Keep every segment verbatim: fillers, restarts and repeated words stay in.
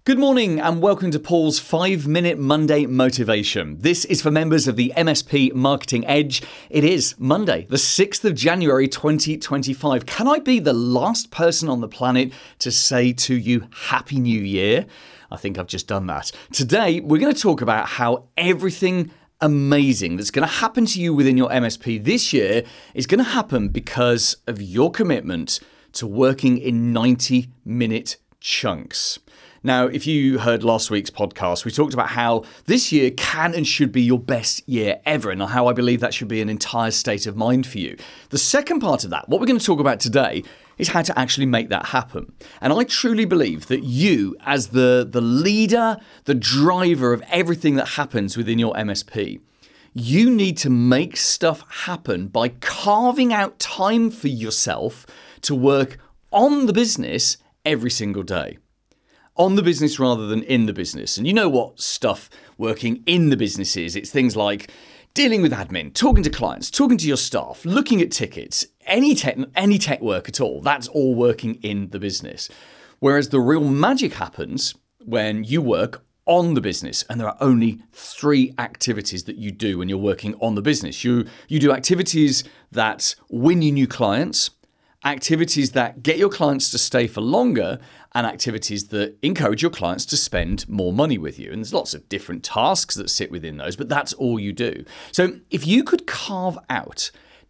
Good morning and welcome to Paul's five minute Monday Motivation. This is for members of the M S P Marketing Edge. It is Monday, the sixth of January twenty twenty-five. Can I be the last person on the planet to say to you, Happy New Year? I think I've just done that. Today, we're going to talk about how everything amazing that's going to happen to you within your M S P this year is going to happen because of your commitment to working in ninety minute chunks. Now, if you heard last week's podcast, we talked about how this year can and should be your best year ever and how I believe that should be an entire state of mind for you. The second part of that, what we're going to talk about today, is how to actually make that happen. And I truly believe that you, as the, the leader, the driver of everything that happens within your M S P, you need to make stuff happen by carving out time for yourself to work on the business every single day. On the business rather than in the business. And you know what stuff working in the business is. It's things like dealing with admin, talking to clients, talking to your staff, looking at tickets, any tech, any tech work at all. That's all working in the business. Whereas the real magic happens when you work on the business, and there are only three activities that you do when you're working on the business. You, you do activities that win you new clients, activities that get your clients to stay for longer, and activities that encourage your clients to spend more money with you. And there's lots of different tasks that sit within those, but that's all you do. So if you could carve out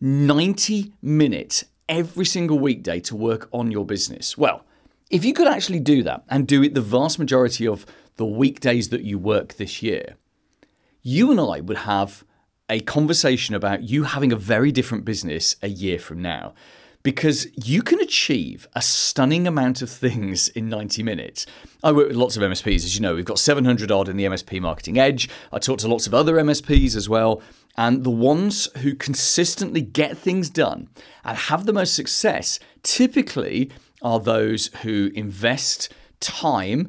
ninety minutes every single weekday to work on your business, well, if you could actually do that and do it the vast majority of the weekdays that you work this year, you and I would have a conversation about you having a very different business a year from now. Because you can achieve a stunning amount of things in ninety minutes. I work with lots of M S Ps, as you know. We've got seven hundred odd in the M S P Marketing Edge. I talk to lots of other M S Ps as well. And the ones who consistently get things done and have the most success typically are those who invest time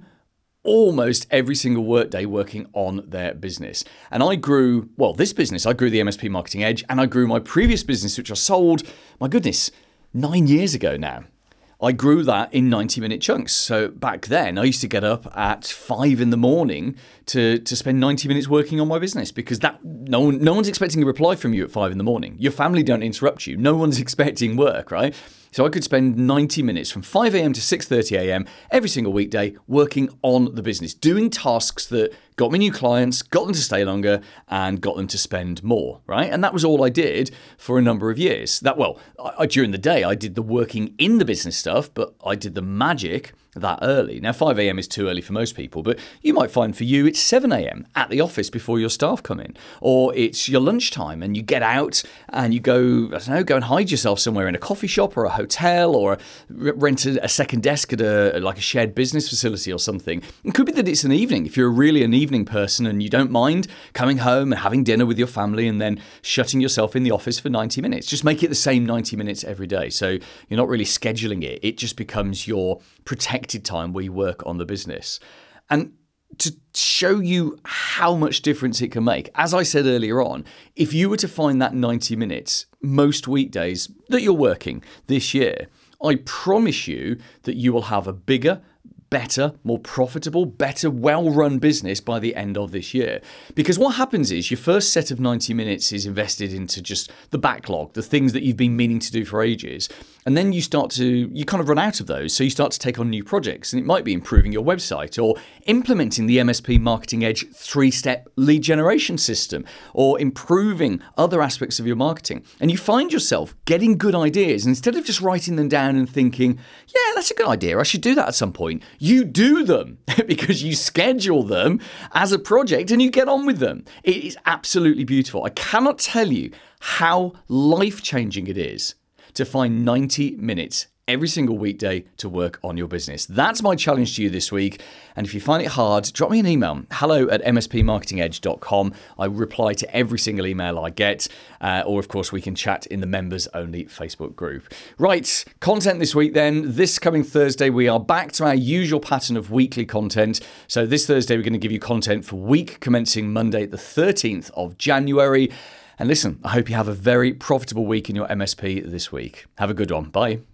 almost every single workday working on their business. And I grew, well, this business, I grew the M S P Marketing Edge, and I grew my previous business, which I sold, my goodness, nine years ago now. I grew that in ninety minute chunks. So back then I used to get up at five in the morning to, to spend ninety minutes working on my business, because that no one, no one's expecting a reply from you at five in the morning. Your family don't interrupt you. No one's expecting work, right? So I could spend ninety minutes from five a.m. to six thirty a.m. every single weekday working on the business, doing tasks that got me new clients, got them to stay longer, and got them to spend more, right? And that was all I did for a number of years. That well, I, during the day, I did the working in the business stuff, but I did the magic that early. Now, five a.m. is too early for most people, but you might find for you it's seven a.m. at the office before your staff come in, or it's your lunchtime and you get out and you go, I don't know, go and hide yourself somewhere in a coffee shop or a hotel, or rent a second desk at a like a shared business facility or something. It could be that it's an evening. If you're really an evening person and you don't mind coming home and having dinner with your family and then shutting yourself in the office for ninety minutes, just make it the same ninety minutes every day. So you're not really scheduling it. It just becomes your protected time where you work on the business. And to show you how much difference it can make, as I said earlier on, if you were to find that ninety minutes most weekdays that you're working this year, I promise you that you will have a bigger, better, more profitable, better, well-run business by the end of this year. Because what happens is your first set of ninety minutes is invested into just the backlog, the things that you've been meaning to do for ages. And then you start to, you kind of run out of those. So you start to take on new projects, and it might be improving your website or implementing the M S P Marketing Edge three-step lead generation system or improving other aspects of your marketing. And you find yourself getting good ideas. And instead of just writing them down and thinking, yeah, that's a good idea, I should do that at some point, you do them because you schedule them as a project and you get on with them. It is absolutely beautiful. I cannot tell you how life-changing it is to find ninety minutes every single weekday to work on your business. That's my challenge to you this week. And if you find it hard, drop me an email, hello at m s p marketing edge dot com. I reply to every single email I get. Uh, or, of course, we can chat in the members-only Facebook group. Right, content this week then. This coming Thursday, we are back to our usual pattern of weekly content. So this Thursday, we're going to give you content for week commencing Monday, the thirteenth of January. And listen, I hope you have a very profitable week in your M S P this week. Have a good one. Bye.